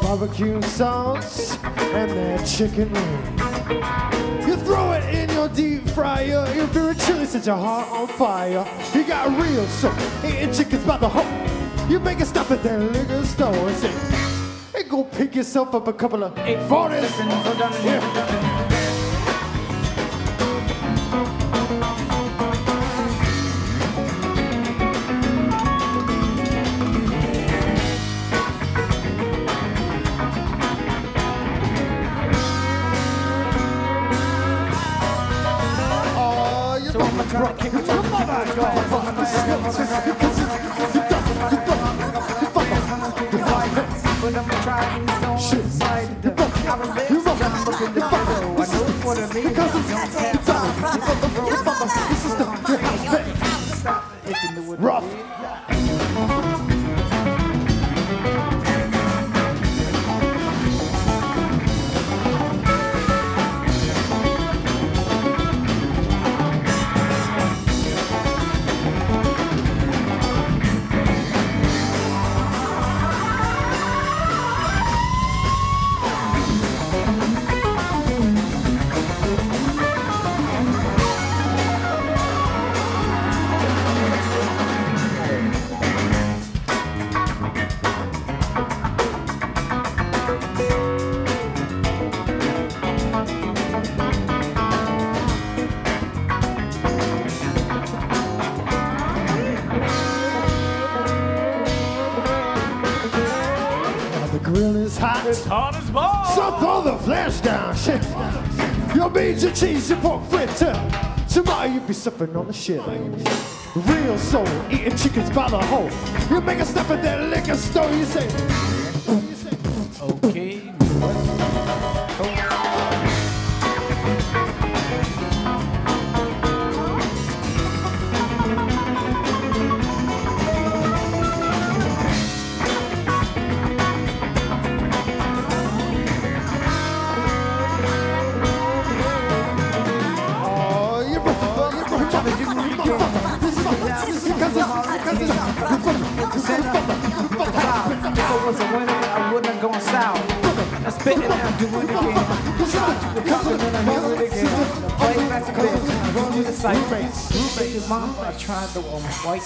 barbecue sauce and that chicken wing. You throw it in your deep fryer, your favorite chili sets your heart on fire. You got real soul, eating chickens by the whole. You make it stop at that liquor store and say, hey, go pick yourself up a couple of 840s. Yeah. Rough. It's hot as balls. So throw the flash down, shit. Your beans, your cheese, your pork fritter. Tomorrow you be suffering on the shit. Real soul, eating chickens by the hole. You make a stop at that liquor store, you say, okay. If I was a winner, I wouldn't have gone south. I'm spitting and I'm doing it again. And then I hear it again. Play back to this. I run to the site. Baby mama, I tried the white.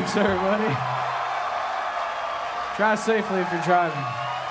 Thanks, everybody. Drive safely if you're driving.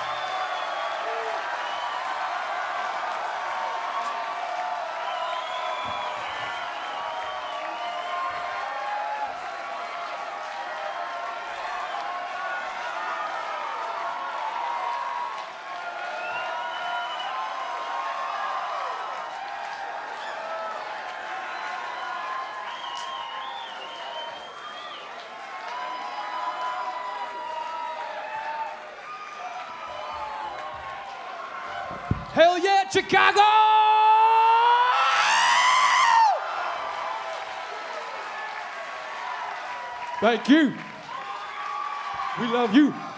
Hell yeah, Chicago! Thank you. We love you.